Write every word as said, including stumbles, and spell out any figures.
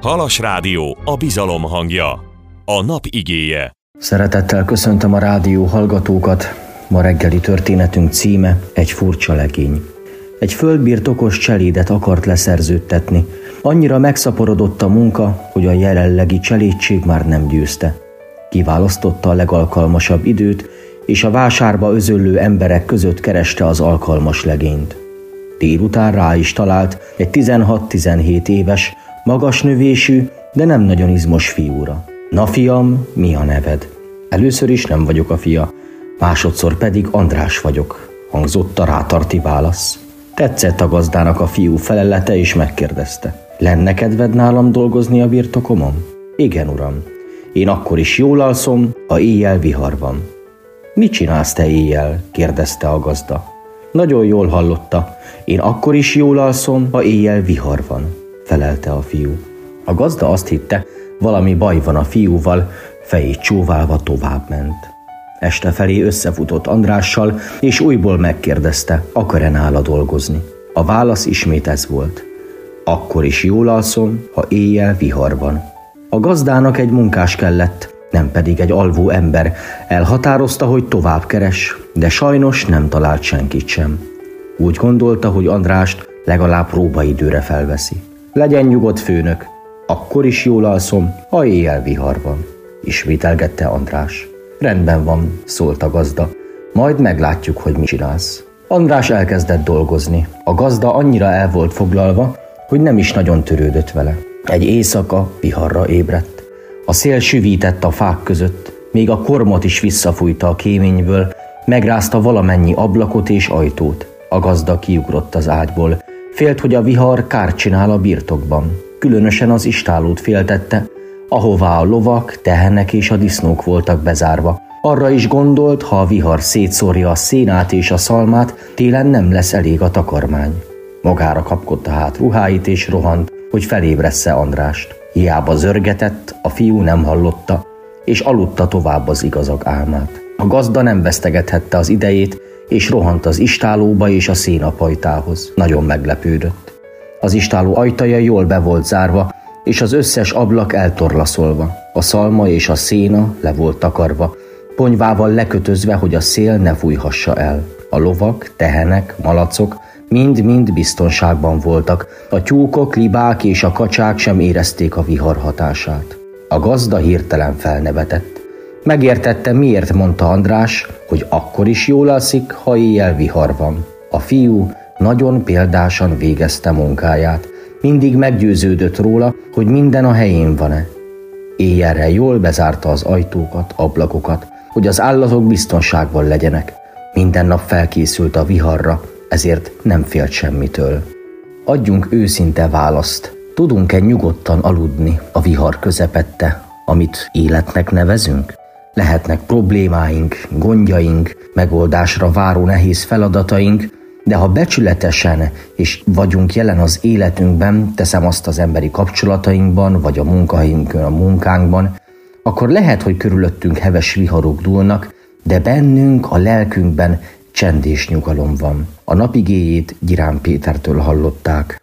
Halas Rádió, a bizalom hangja, a nap igéje. Szeretettel köszöntöm a rádió hallgatókat. Ma reggeli történetünk címe Egy furcsa legény. Egy földbirtokos cselédet akart leszerződtetni. Annyira megszaporodott a munka, hogy a jelenlegi cselédség már nem győzte. Kiválasztotta a legalkalmasabb időt, és a vásárba özöllő emberek között kereste az alkalmas legényt. Délután rá is talált egy tizenhat-tizenhét éves, magas növésű, de nem nagyon izmos fiúra. Na fiam, mi a neved? Először is nem vagyok a fia, másodszor pedig András vagyok, hangzott a rátarti válasz. Tetszett a gazdának a fiú felelete, és megkérdezte. Lenne kedved nálam dolgozni a birtokomon? Igen, uram. Én akkor is jól alszom, ha éjjel vihar van. Mit csinálsz te éjjel? Kérdezte a gazda. Nagyon jól hallotta. Én akkor is jól alszom, ha éjjel vihar van, felelte a fiú. A gazda azt hitte, valami baj van a fiúval, fejét csóválva továbbment. Este felé összefutott Andrással, és újból megkérdezte, akar-e nála dolgozni. A válasz ismét ez volt. Akkor is jól alszom, ha éjjel vihar van. A gazdának egy munkás kellett, nem pedig egy alvó ember. Elhatározta, hogy tovább keres, de sajnos nem talált senkit sem. Úgy gondolta, hogy Andrást legalább próbaidőre felveszi. Legyen nyugodt, főnök, akkor is jól alszom, ha éjjel vihar van, ismételgette András. Rendben van, szólt a gazda, majd meglátjuk, hogy mit csinálsz. András elkezdett dolgozni. A gazda annyira el volt foglalva, hogy nem is nagyon törődött vele. Egy éjszaka viharra ébredt. A szél süvített a fák között, még a kormot is visszafújta a kéményből, megrázta valamennyi ablakot és ajtót. A gazda kiugrott az ágyból. Félt, hogy a vihar kárt csinál a birtokban. Különösen az istállót féltette, ahová a lovak, tehenek és a disznók voltak bezárva. Arra is gondolt, ha a vihar szétszórja a szénát és a szalmát, télen nem lesz elég a takarmány. Magára kapkodta hát ruháit és rohant, hogy felébressze Andrást. Hiába zörgetett, a fiú nem hallotta, és aludta tovább az igazak álmát. A gazda nem vesztegethette az idejét, és rohant az istállóba és a szénapajtához. Nagyon meglepődött. Az istálló ajtaja jól be volt zárva, és az összes ablak eltorlaszolva. A szalma és a széna le volt takarva, ponyvával lekötözve, hogy a szél ne fújhassa el. A lovak, tehenek, malacok mind-mind biztonságban voltak. A tyúkok, libák és a kacsák sem érezték a vihar hatását. A gazda hirtelen felnevetett. Megértette, miért mondta András, hogy akkor is jól alszik, ha éjjel vihar van. A fiú nagyon példásan végezte munkáját. Mindig meggyőződött róla, hogy minden a helyén van-e. Éjjelre jól bezárta az ajtókat, ablakokat, hogy az állatok biztonságban legyenek. Minden nap felkészült a viharra, ezért nem félt semmitől. Adjunk őszinte választ. Tudunk-e nyugodtan aludni a vihar közepette, amit életnek nevezünk? Lehetnek problémáink, gondjaink, megoldásra váró nehéz feladataink, de ha becsületesen és vagyunk jelen az életünkben, teszem azt az emberi kapcsolatainkban, vagy a munkahelyünkön, a munkánkban, akkor lehet, hogy körülöttünk heves viharok dúlnak, de bennünk, a lelkünkben csend és nyugalom van. A napigéjét Gyirán Pétertől hallották.